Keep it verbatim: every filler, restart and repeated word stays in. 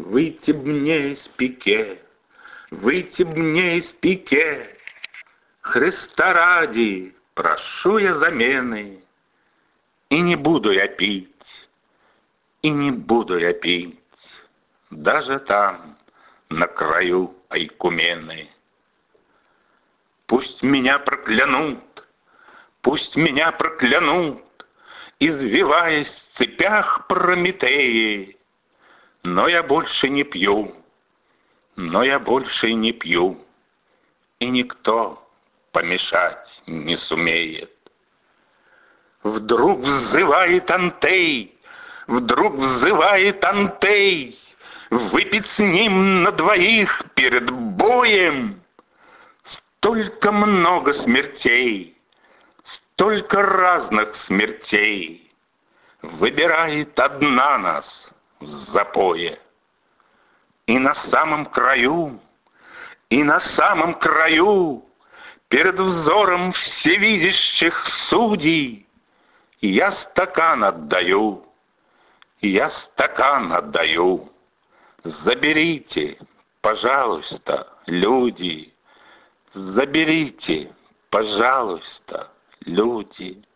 Выйти б мне из пике, выйти б мне из пике. Христа ради, прошу я замены. И не буду я пить, и не буду я пить, даже там, на краю Айкумены. Пусть меня проклянут, пусть меня проклянут, извиваясь в цепях Прометеи. Но я больше не пью, но я больше не пью, и никто помешать не сумеет. Вдруг взывает Антей, вдруг взывает Антей, выпить с ним на двоих перед боем. Столько много смертей, столько разных смертей, выбирает одна нас в запое. И на самом краю, и на самом краю, перед взором всевидящих судей, я стакан отдаю, я стакан отдаю. Заберите, пожалуйста, люди, заберите, пожалуйста, люди.